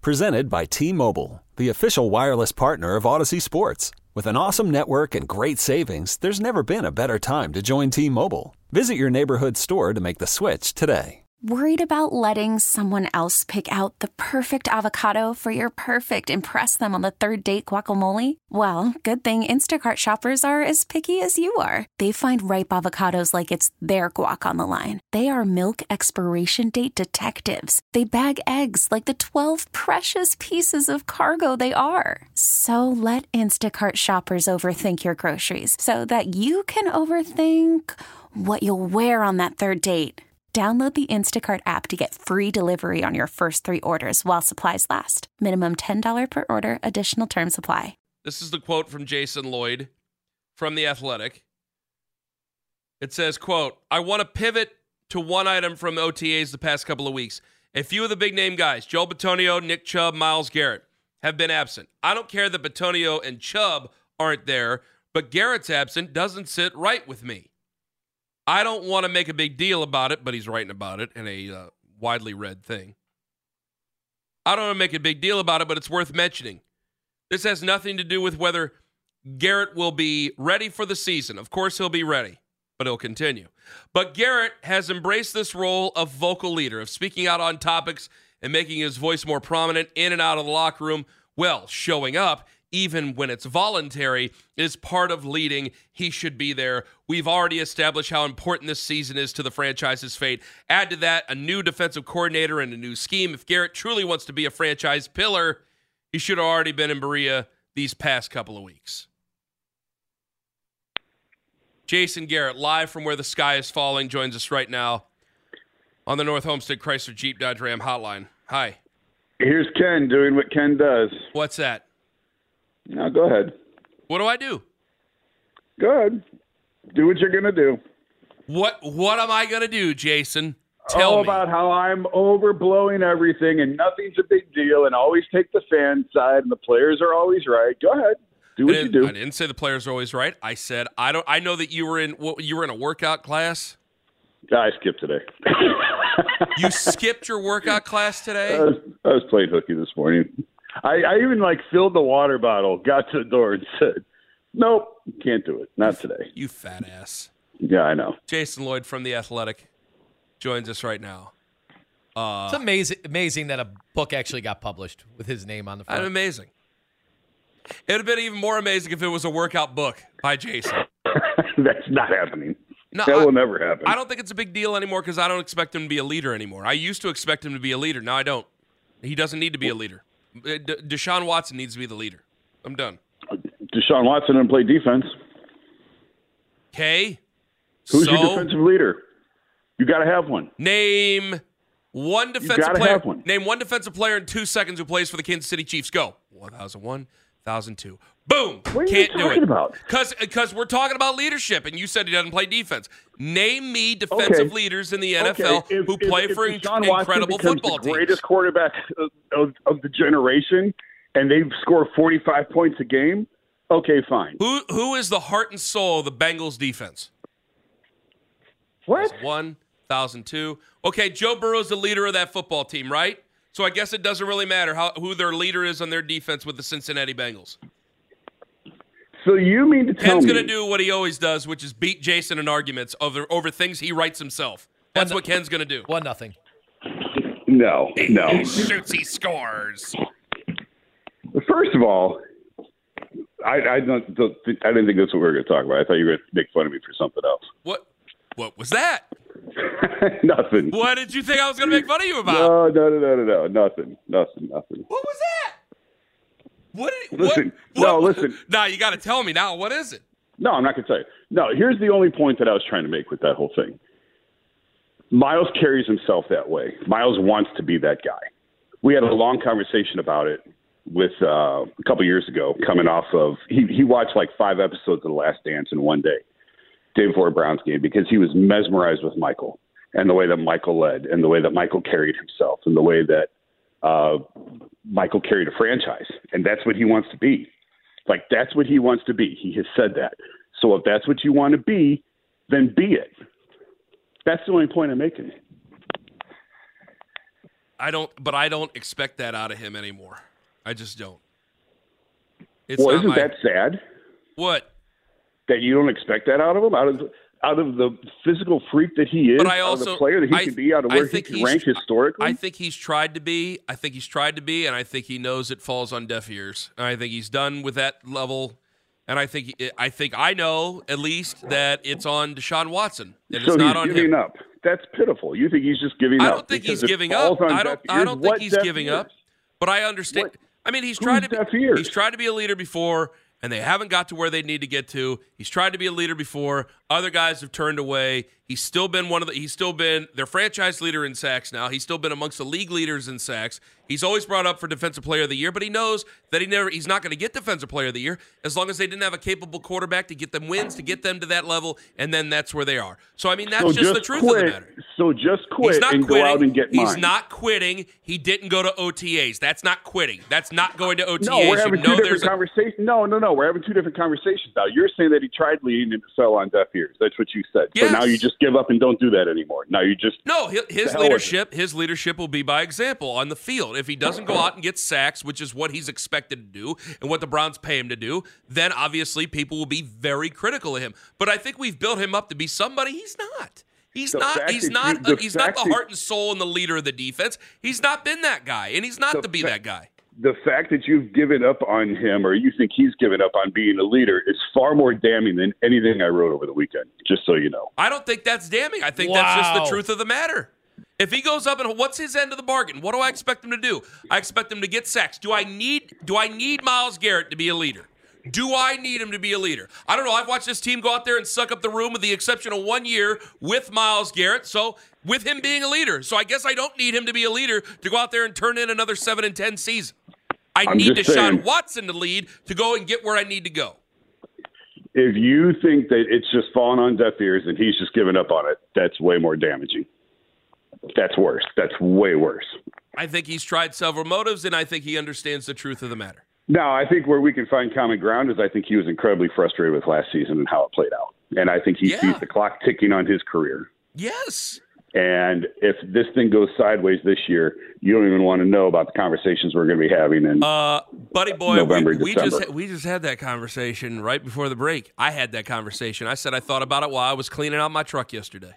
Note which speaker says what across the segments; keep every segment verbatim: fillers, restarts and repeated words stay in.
Speaker 1: Presented by T-Mobile, the official wireless partner of Odyssey Sports. With an awesome network and great savings, there's never been a better time to join T-Mobile. Visit your neighborhood store to make the switch today.
Speaker 2: Worried about letting someone else pick out the perfect avocado for your perfect impress them on the third date guacamole? Well, good thing Instacart shoppers are as picky as you are. They find ripe avocados like it's their guac on the line. They are milk expiration date detectives. They bag eggs like the twelve precious pieces of cargo they are. So let Instacart shoppers overthink your groceries so that you can overthink what you'll wear on that third date. Download the Instacart app to get free delivery on your first three orders while supplies last. Minimum ten dollars per order. Additional terms apply.
Speaker 3: This is the quote from Jason Lloyd from The Athletic. It says, quote, I want to pivot to one item from O T As the past couple of weeks. A few of the big-name guys, Joel Bitonio, Nick Chubb, Myles Garrett, have been absent. I don't care that Bitonio and Chubb aren't there, but Garrett's absent doesn't sit right with me. I don't want to make a big deal about it, but he's writing about it in a uh, widely read thing. I don't want to make a big deal about it, but it's worth mentioning. This has nothing to do with whether Garrett will be ready for the season. Of course he'll be ready, but he'll continue. But Garrett has embraced this role of vocal leader, of speaking out on topics and making his voice more prominent in and out of the locker room. Well, showing up, even when it's voluntary, is part of leading. He should be there. We've already established how important this season is to the franchise's fate. Add to that a new defensive coordinator and a new scheme. If Garrett truly wants to be a franchise pillar, he should have already been in Berea these past couple of weeks. Jason Garrett, live from where the sky is falling, joins us right now on the North Homestead Chrysler Jeep Dodge Ram hotline. Hi.
Speaker 4: Here's Ken doing what Ken does.
Speaker 3: What's that?
Speaker 4: No, go ahead.
Speaker 3: What do I do?
Speaker 4: Go ahead. Do what you're going to do.
Speaker 3: What What am I going to do, Jason? Tell
Speaker 4: All
Speaker 3: me.
Speaker 4: about how I'm overblowing everything and nothing's a big deal and always take the fan side and the players are always right. Go ahead. Do what you do.
Speaker 3: I didn't say the players are always right. I said I don't. I know that you were in you were in a workout class.
Speaker 4: I skipped today.
Speaker 3: You skipped your workout class today?
Speaker 4: I was, I was playing hooky this morning. I, I even like filled the water bottle, got to the door, and said, "Nope, can't do it. Not today."
Speaker 3: You fat ass.
Speaker 4: Yeah, I know.
Speaker 3: Jason Lloyd from The Athletic joins us right now. Uh,
Speaker 5: it's amazing, amazing that a book actually got published with his name on the front.
Speaker 3: Amazing. It would have been even more amazing if it was a workout book by Jason.
Speaker 4: That's not happening.
Speaker 3: No,
Speaker 4: that
Speaker 3: I,
Speaker 4: will never happen.
Speaker 3: I don't think it's a big deal anymore because I don't expect him to be a leader anymore. I used to expect him to be a leader. Now I don't. He doesn't need to be a leader. De- Deshaun Watson needs to be the leader. I'm done.
Speaker 4: Deshaun Watson didn't play defense.
Speaker 3: Okay.
Speaker 4: Who's
Speaker 3: so,
Speaker 4: your defensive leader? You got to have one.
Speaker 3: Name one defensive
Speaker 4: gotta
Speaker 3: player.
Speaker 4: have one.
Speaker 3: Name one defensive player in two seconds who plays for the Kansas City Chiefs. Go. one thousand one, one thousand two. Boom.
Speaker 4: What are
Speaker 3: Can't
Speaker 4: you
Speaker 3: do
Speaker 4: talking
Speaker 3: it.
Speaker 4: about?
Speaker 3: Because we're talking about leadership, and you said he doesn't play defense. Name me defensive
Speaker 4: okay.
Speaker 3: leaders in the N F L
Speaker 4: okay. if,
Speaker 3: who
Speaker 4: if,
Speaker 3: play
Speaker 4: if,
Speaker 3: for
Speaker 4: if
Speaker 3: in-
Speaker 4: Deshaun
Speaker 3: incredible
Speaker 4: Watson
Speaker 3: football
Speaker 4: the
Speaker 3: teams.
Speaker 4: Greatest quarterback of, of, of the generation, and they score forty-five points a game. Okay, fine.
Speaker 3: Who Who is the heart and soul of the Bengals defense?
Speaker 4: What?
Speaker 3: one thousand two. Okay, Joe Burrow's the leader of that football team, right? So I guess it doesn't really matter how who their leader is on their defense with the Cincinnati Bengals.
Speaker 4: So you mean to tell
Speaker 3: Ken's
Speaker 4: me?
Speaker 3: going to do what he always does, which is beat Jason in arguments over, over things he writes himself. That's
Speaker 5: One,
Speaker 3: what Ken's going to do.
Speaker 5: One nothing.
Speaker 4: No, no.
Speaker 3: He shoots, he scores.
Speaker 4: First of all, I, I don't, don't think, I didn't think that's what we were going to talk about. I thought you were going to make fun of me for something else.
Speaker 3: What? What was that?
Speaker 4: Nothing.
Speaker 3: What did you think I was going to make fun of you about?
Speaker 4: No, no, no, no, no, no. Nothing. Nothing. Nothing.
Speaker 3: What was that? What did
Speaker 4: Listen.
Speaker 3: What,
Speaker 4: No,
Speaker 3: what,
Speaker 4: listen.
Speaker 3: Nah, you got to tell me now. What is it?
Speaker 4: No, I'm not going to tell you. No, here's the only point that I was trying to make with that whole thing. Miles carries himself that way. Miles wants to be that guy. We had a long conversation about it with uh, a couple years ago, coming off of he, he watched like five episodes of The Last Dance in one day, day before a Browns game, because he was mesmerized with Michael and the way that Michael led and the way that Michael carried himself and the way that uh, Michael carried a franchise. And that's what he wants to be. Like, that's what he wants to be. He has said that. So if that's what you want to be, then be it. That's the only point I'm making.
Speaker 3: I don't, but I don't expect that out of him anymore. I just don't. It's
Speaker 4: well,
Speaker 3: not
Speaker 4: isn't
Speaker 3: my,
Speaker 4: that sad?
Speaker 3: What?
Speaker 4: That you don't expect that out of him, out of out of the physical freak that he is,
Speaker 3: But I
Speaker 4: out
Speaker 3: also,
Speaker 4: of the player that he
Speaker 3: I,
Speaker 4: can be, out of where
Speaker 3: I
Speaker 4: he
Speaker 3: think
Speaker 4: can
Speaker 3: he's-
Speaker 4: rank historically.
Speaker 3: I think he's tried to be. I think he's tried to be, and I think he knows it falls on deaf ears. And I think he's done with that level. And I think I think I know at least that it's on Deshaun Watson, and
Speaker 4: so
Speaker 3: it's not
Speaker 4: he's
Speaker 3: on
Speaker 4: giving
Speaker 3: him.
Speaker 4: up. That's pitiful. You think he's just giving
Speaker 3: I
Speaker 4: up?
Speaker 3: don't think
Speaker 4: because
Speaker 3: he's
Speaker 4: it
Speaker 3: giving
Speaker 4: falls
Speaker 3: up.
Speaker 4: on
Speaker 3: I
Speaker 4: deaf
Speaker 3: don't. I
Speaker 4: ears?
Speaker 3: don't
Speaker 4: What
Speaker 3: think he's
Speaker 4: deaf
Speaker 3: giving
Speaker 4: ears?
Speaker 3: up. But I understand.
Speaker 4: What?
Speaker 3: I mean, he's
Speaker 4: Who's
Speaker 3: tried to
Speaker 4: deaf
Speaker 3: be,
Speaker 4: ears?
Speaker 3: he's tried to be a leader before, and they haven't got to where they need to get to. He's tried to be a leader before. Other guys have turned away. He's still been one of the. He's still been their franchise leader in sacks now. He's still been amongst the league leaders in sacks. He's always brought up for Defensive Player of the Year, but he knows that he never. He's not going to get Defensive Player of the Year as long as they didn't have a capable quarterback to get them wins, to get them to that level, and then that's where they are. So I mean, that's
Speaker 4: So
Speaker 3: just, the
Speaker 4: just
Speaker 3: truth
Speaker 4: quit.
Speaker 3: of the matter.
Speaker 4: So just quit
Speaker 3: He's not
Speaker 4: and
Speaker 3: quitting.
Speaker 4: go out and get
Speaker 3: He's
Speaker 4: mine.
Speaker 3: not quitting. He didn't go to O T As. That's not quitting. That's not going to O T As.
Speaker 4: No, we're having
Speaker 3: you
Speaker 4: two
Speaker 3: know
Speaker 4: different
Speaker 3: there's a,
Speaker 4: conversations. No, no, no. We're having two different conversations now. You're saying that he tried leading and it fell on deaf ears. That's what you said.
Speaker 3: Yes.
Speaker 4: So now you just give up and don't do that anymore. Now you just
Speaker 3: No, hi- his
Speaker 4: hell with
Speaker 3: leadership, his leadership will be by example on the field. If he doesn't go out and get sacks, which is what he's expected to do and what the Browns pay him to do, then obviously people will be very critical of him. But I think we've built him up to be somebody he's not. He's
Speaker 4: The
Speaker 3: not.
Speaker 4: fact
Speaker 3: He's
Speaker 4: that
Speaker 3: not.
Speaker 4: you- the
Speaker 3: uh, he's not
Speaker 4: fact
Speaker 3: the
Speaker 4: that-
Speaker 3: heart and soul and the leader of the defense. He's not been that guy, and he's not
Speaker 4: The
Speaker 3: to be
Speaker 4: fa-
Speaker 3: that guy.
Speaker 4: the fact that you've given up on him or you think he's given up on being a leader is far more damning than anything I wrote over the weekend, just so you know.
Speaker 3: I don't think that's damning. I think that's just
Speaker 5: Wow.
Speaker 3: the truth of the matter. If he goes up and what's his end of the bargain? What do I expect him to do? I expect him to get sacks. Do I need do I need Myles Garrett to be a leader? Do I need him to be a leader? I don't know. I've watched this team go out there and suck up the room with the exception of one year with Myles Garrett. So with him being a leader. So I guess I don't need him to be a leader to go out there and turn in another seven and ten season. I
Speaker 4: I'm
Speaker 3: need
Speaker 4: just
Speaker 3: Deshaun
Speaker 4: saying.
Speaker 3: Watson to lead to go and get where I need to go.
Speaker 4: If you think that it's just fallen on deaf ears and he's just given up on it, that's way more damaging. That's worse. That's way worse.
Speaker 3: I think he's tried several motives, and I think he understands the truth of the matter.
Speaker 4: No, I think where we can find common ground is I think he was incredibly frustrated with last season and how it played out. And I think he
Speaker 3: Yeah.
Speaker 4: sees the clock ticking on his career.
Speaker 3: Yes.
Speaker 4: And if this thing goes sideways this year, you don't even want to know about the conversations we're going to be having. And
Speaker 3: Uh, buddy boy,
Speaker 4: November,
Speaker 3: we, we
Speaker 4: December.
Speaker 3: just we just had that conversation right before the break. I had that conversation. I said I thought about it while I was cleaning out my truck yesterday.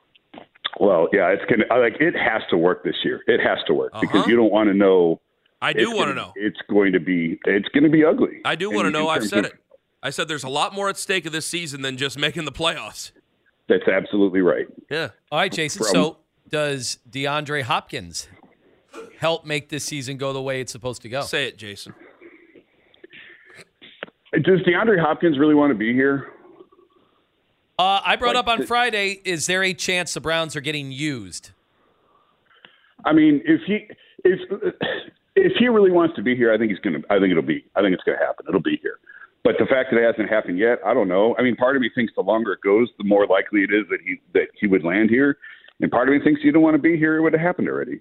Speaker 4: well, yeah, it's gonna like it has to work this year. It has to work
Speaker 3: Uh-huh.
Speaker 4: because you don't want to know.
Speaker 3: I do
Speaker 4: it's
Speaker 3: want to
Speaker 4: gonna-
Speaker 3: know.
Speaker 4: It's going to be. It's going to be ugly.
Speaker 3: I do
Speaker 4: And
Speaker 3: want to
Speaker 4: in
Speaker 3: know. I've
Speaker 4: terms
Speaker 3: said
Speaker 4: of-
Speaker 3: it. I said there's a lot more at stake of this season than just making the playoffs.
Speaker 4: That's absolutely right.
Speaker 3: Yeah.
Speaker 5: All right, Jason.
Speaker 4: From-
Speaker 5: So does DeAndre Hopkins help make this season go the way it's supposed to go?
Speaker 3: Say it, Jason.
Speaker 4: Does DeAndre Hopkins really want to be here?
Speaker 5: Uh, I brought
Speaker 4: Like
Speaker 5: up on
Speaker 4: the-
Speaker 5: Friday, is there a chance the Browns are getting used?
Speaker 4: I mean, if he if if he really wants to be here, I think he's gonna. I think it'll be. I think it's gonna happen. It'll be here. But the fact that it hasn't happened yet, I don't know. I mean, part of me thinks the longer it goes, the more likely it is that he that he would land here, and part of me thinks he didn't want to be here. It would have happened already.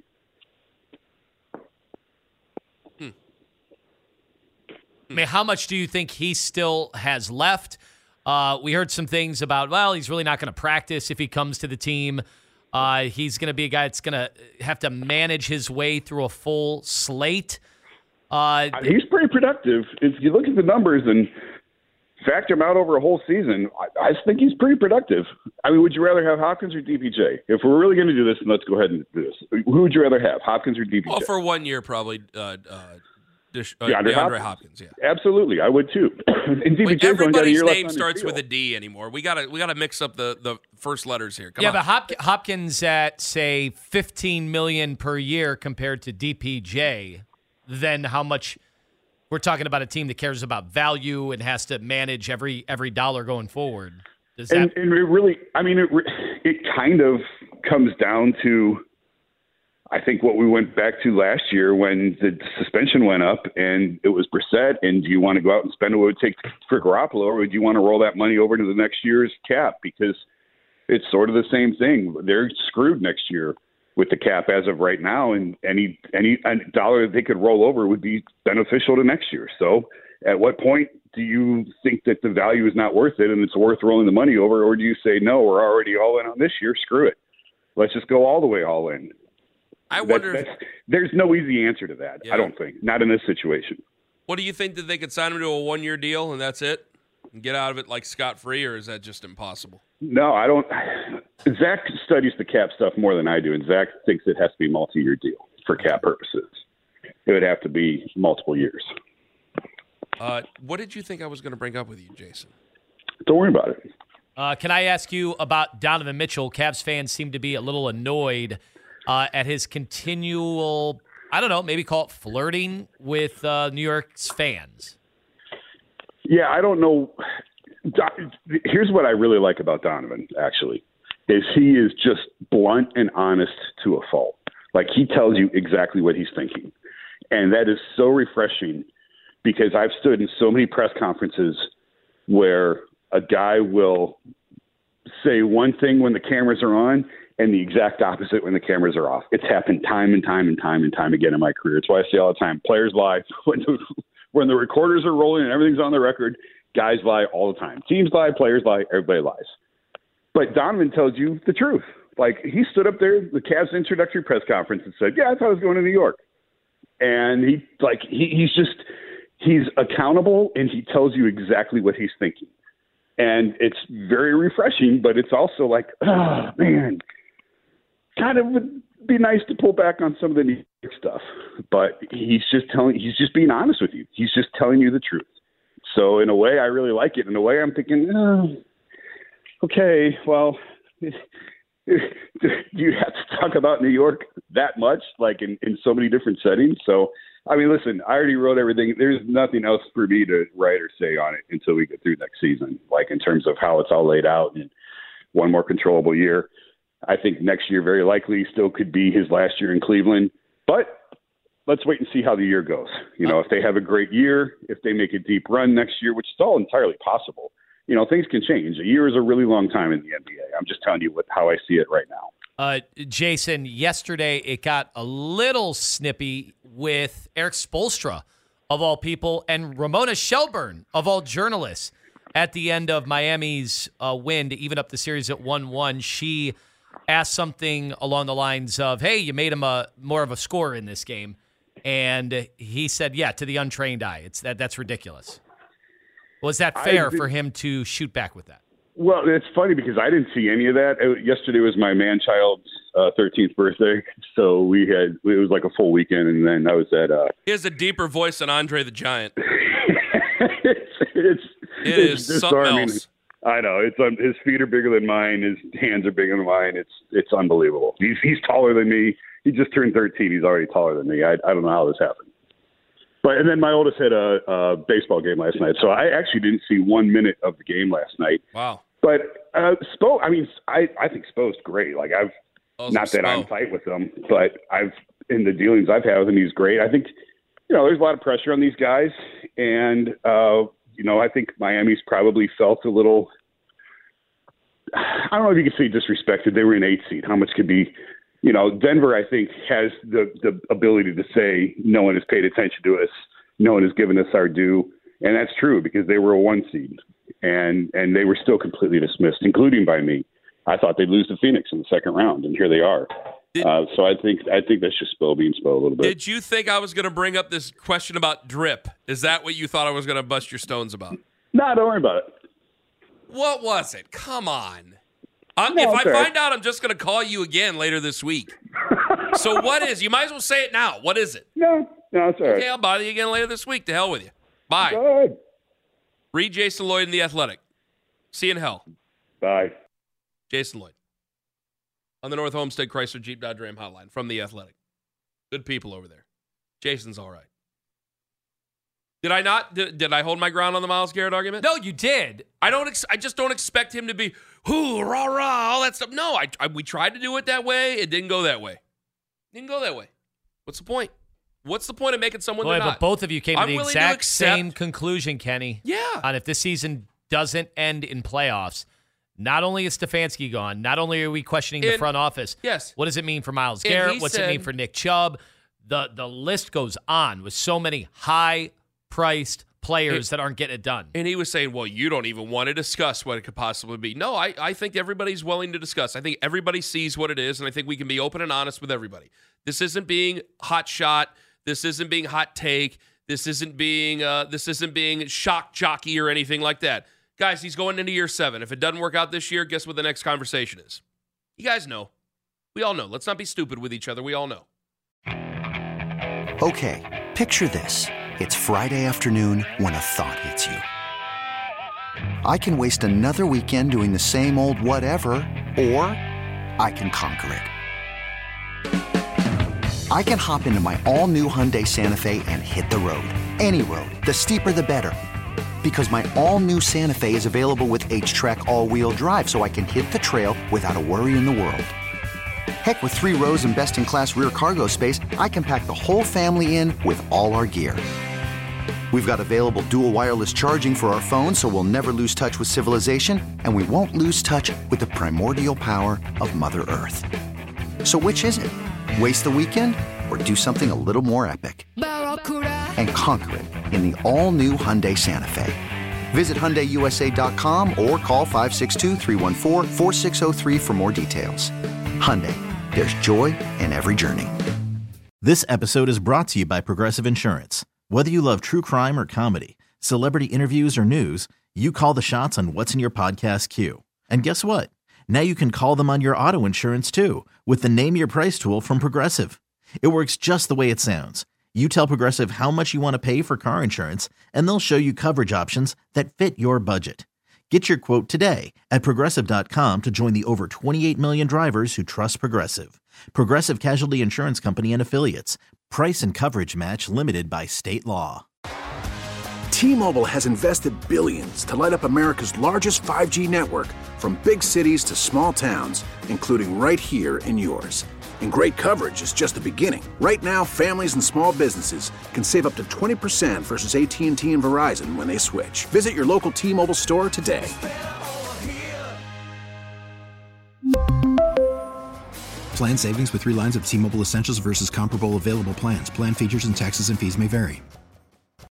Speaker 5: I mean, how much do you think he still has left? Uh, we heard some things about, well, he's really not going to practice if he comes to the team. Uh, he's going to be a guy that's going to have to manage his way through a full slate. Uh,
Speaker 4: He's pretty productive. If you look at the numbers and factor him out over a whole season, I, I think he's pretty productive. I mean, would you rather have Hopkins or D P J? If we're really going to do this, then let's go ahead and do this. Who would you rather have, Hopkins or D P J?
Speaker 3: Well, for one year, probably uh, uh, Dish, uh,
Speaker 4: DeAndre
Speaker 3: DeAndre,
Speaker 4: Hopkins?
Speaker 3: Hopkins. Yeah.
Speaker 4: Absolutely, I would too. and D P J's
Speaker 3: Wait,
Speaker 4: only got a
Speaker 3: everybody's
Speaker 4: year left
Speaker 3: name
Speaker 4: on his
Speaker 3: starts
Speaker 4: deal.
Speaker 3: with a D anymore. We gotta we gotta mix up the, the first letters here. Come
Speaker 5: yeah,
Speaker 3: on.
Speaker 5: but Hop- Hopkins at, say, fifteen million dollars per year compared to D P J, then how much – we're talking about a team that cares about value and has to manage every every dollar going forward. Does that
Speaker 4: And, and it really, I mean, it re- it kind of comes down to, I think, what we went back to last year when the suspension went up and it was Brissett. And do you want to go out and spend what it would take for Garoppolo, or would you want to roll that money over to the next year's cap? Because it's sort of the same thing. They're screwed next year with the cap as of right now, and any any dollar that they could roll over would be beneficial to next year. So at what point do you think that the value is not worth it and it's worth rolling the money over, or do you say, no, we're already all in on this year, screw it, let's just go all the way all in?
Speaker 3: I
Speaker 4: That-
Speaker 3: wonder if,
Speaker 4: that's, there's no easy answer to that.
Speaker 3: Yeah.
Speaker 4: I don't think. Not in this situation.
Speaker 3: what do you think, that they could sign him to a one-year deal and that's it? And get out of it like scot-free, or is that just impossible?
Speaker 4: No, I don't. Zach studies the cap stuff more than I do, and Zach thinks it has to be a multi-year deal for cap purposes. It would have to be multiple years.
Speaker 3: Uh, what did you think I was going to bring up with you, Jason?
Speaker 4: Don't worry about it.
Speaker 5: Uh, can I ask you about Donovan Mitchell? Cavs fans seem to be a little annoyed uh, at his continual, I don't know, maybe call it flirting with uh, New York's fans.
Speaker 4: Yeah, I don't know. Here's what I really like about Donovan, actually, is he is just blunt and honest to a fault. Like, he tells you exactly what he's thinking. And that is so refreshing, because I've stood in so many press conferences where a guy will say one thing when the cameras are on and the exact opposite when the cameras are off. It's happened time and time and time and time again in my career. It's why I say all the time, players lie. When the, when the recorders are rolling and everything's on the record, guys lie all the time. Teams lie, players lie, everybody lies. But Donovan tells you the truth. Like, he stood up there, the Cavs introductory press conference, and said, yeah, I thought I was going to New York. And he, like, he, he's just, he's accountable, and he tells you exactly what he's thinking. And it's very refreshing, but it's also like, oh, man, kind of would be nice to pull back on some of the New York stuff. But he's just telling, he's just being honest with you. He's just telling you the truth. So in a way, I really like it. In a way, I'm thinking, oh, okay, well, do you have to talk about New York that much, like in, in so many different settings? So, I mean, listen, I already wrote everything. There's nothing else for me to write or say on it until we get through next season, like in terms of how it's all laid out and one more controllable year. I think next year very likely still could be his last year in Cleveland, but let's wait and see how the year goes. You know, if they have a great year, if they make a deep run next year, which is all entirely possible, you know, things can change. A year is a really long time in the N B A. I'm just telling you what, how I see it right now.
Speaker 5: Uh, Jason, yesterday it got a little snippy with Eric Spoelstra, of all people, and Ramona Shelburne, of all journalists, at the end of Miami's uh, win to even up the series at one one. She asked something along the lines of, hey, you made him a more of a scorer in this game. And he said, yeah, to the untrained eye, it's that that's ridiculous. Was that fair for him to shoot back with that?
Speaker 4: Well, it's funny because I didn't see any of that. It, yesterday was my man-child's uh, thirteenth birthday, so we had it was like a full weekend, and then I was at. Uh,
Speaker 3: he has a deeper voice than Andre the Giant.
Speaker 4: it's it's
Speaker 3: it
Speaker 4: it's
Speaker 3: is something
Speaker 4: disarming.
Speaker 3: else.
Speaker 4: I know it's um, his feet are bigger than mine. His hands are bigger than mine. It's it's unbelievable. He's he's taller than me. He just turned thirteen. He's already taller than me. I I don't know how this happened. But and then my oldest had a, a baseball game last night, so I actually didn't see one minute of the game last night.
Speaker 3: Wow.
Speaker 4: But uh, Spo, I mean, I, I think Spo's great. Like I've
Speaker 3: Awesome
Speaker 4: not that
Speaker 3: Spo.
Speaker 4: I'm tight with him, but I've in the dealings I've had with him, he's great. I think you know there's a lot of pressure on these guys, and uh, you know I think Miami's probably felt a little. I don't know if you could say disrespected. They were in eighth seed. How much could be? You know, Denver, I think, has the, the ability to say no one has paid attention to us, no one has given us our due, and that's true because they were a one seed, and and they were still completely dismissed, including by me. I thought they'd lose to Phoenix in the second round, and here they are.
Speaker 3: Did,
Speaker 4: uh, so I think I think that's just Spo being Spo a little bit.
Speaker 3: Did you think I was going to bring up this question about drip? Is that what you thought I was going to bust your stones about?
Speaker 4: No, don't worry about it.
Speaker 3: What was it? Come on. I'm,
Speaker 4: No,
Speaker 3: if I
Speaker 4: it's all right.
Speaker 3: find out, I'm just going to call you again later this week. So what is? You might as well say it now. What is it?
Speaker 4: No, no, it's all right.
Speaker 3: Okay, I'll bother you again later this week. To hell with you. Bye.
Speaker 4: Go ahead.
Speaker 3: Read Jason Lloyd in The Athletic. See you in hell.
Speaker 4: Bye.
Speaker 3: Jason Lloyd on the North Homestead Chrysler Jeep Dodge Ram hotline from The Athletic. Good people over there. Jason's all right. Did I not? Did, did I hold my ground on the Myles Garrett argument?
Speaker 5: No, you did.
Speaker 3: I don't. Ex- I just don't expect him to be whoo rah rah all that stuff. No, I, I we tried to do it that way. It didn't go that way. Didn't go that way. What's the point? What's the point of making someone
Speaker 5: Boy,
Speaker 3: they're
Speaker 5: but
Speaker 3: not?
Speaker 5: both of you came
Speaker 3: I'm
Speaker 5: to the
Speaker 3: willing to
Speaker 5: exact
Speaker 3: accept-
Speaker 5: same conclusion, Kenny.
Speaker 3: Yeah.
Speaker 5: On if this season doesn't end in playoffs, not only is Stefanski gone, not only are we questioning the
Speaker 3: And-
Speaker 5: front office.
Speaker 3: Yes.
Speaker 5: What does it mean for Myles
Speaker 3: And
Speaker 5: Garrett?
Speaker 3: he
Speaker 5: What's
Speaker 3: said-
Speaker 5: it mean for Nick Chubb? The the list goes on with so many high-priced players
Speaker 3: It-
Speaker 5: that aren't getting it done.
Speaker 3: And he was saying, well, you don't even want to discuss what it could possibly be. No, I, I think everybody's willing to discuss. I think everybody sees what it is, and I think we can be open and honest with everybody. This isn't being hot shot. This isn't being hot take. This isn't being uh, this isn't being shock jockey or anything like that. Guys, he's going into year seven. If it doesn't work out this year, guess what the next conversation is? You guys know. We all know. Let's not be stupid with each other. We all know.
Speaker 6: Okay, picture this. It's Friday afternoon when a thought hits you. I can waste another weekend doing the same old whatever, or I can conquer it. I can hop into my all-new Hyundai Santa Fe and hit the road. Any road. The steeper, the better. Because my all-new Santa Fe is available with H-Track all-wheel drive, so I can hit the trail without a worry in the world. Heck, with three rows and best-in-class rear cargo space, I can pack the whole family in with all our gear. We've got available dual wireless charging for our phones, so we'll never lose touch with civilization, and we won't lose touch with the primordial power of Mother Earth. So which is it? Waste the weekend or do something a little more epic? And conquer it in the all-new Hyundai Santa Fe. Visit Hyundai U S A dot com or call five six two, three one four, four six zero three for more details. Hyundai, there's joy in every journey.
Speaker 7: This episode is brought to you by Progressive Insurance. Whether you love true crime or comedy, celebrity interviews or news, you call the shots on what's in your podcast queue. And guess what? Now you can call them on your auto insurance too with the Name Your Price tool from Progressive. It works just the way it sounds. You tell Progressive how much you want to pay for car insurance, and they'll show you coverage options that fit your budget. Get your quote today at Progressive dot com to join the over twenty-eight million drivers who trust Progressive. Progressive Casualty Insurance Company and Affiliates. Price and coverage match limited by state law.
Speaker 8: T-Mobile has invested billions to light up America's largest five G network, from big cities to small towns, including right here in yours. And great coverage is just the beginning. Right now, families and small businesses can save up to twenty percent versus A T and T and Verizon when they switch. Visit your local T-Mobile store today.
Speaker 9: Plan savings with three lines of T-Mobile Essentials versus comparable available plans. Plan features and taxes and fees may vary.